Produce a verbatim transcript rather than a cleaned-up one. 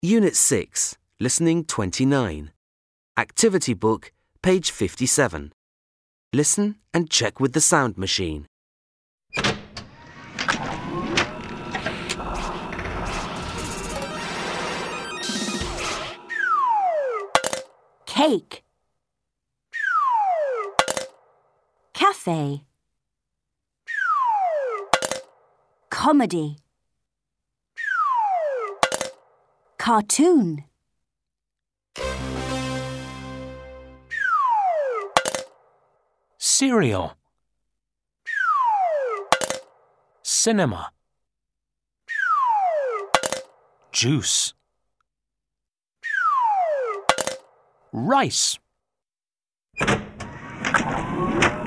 Unit six, Listening twenty-nine. Activity Book, page fifty-seven. Listen and check with the sound machine. Cake. Cafe. Comedy. Cartoon. Cereal. Cinema. Juice. Rice.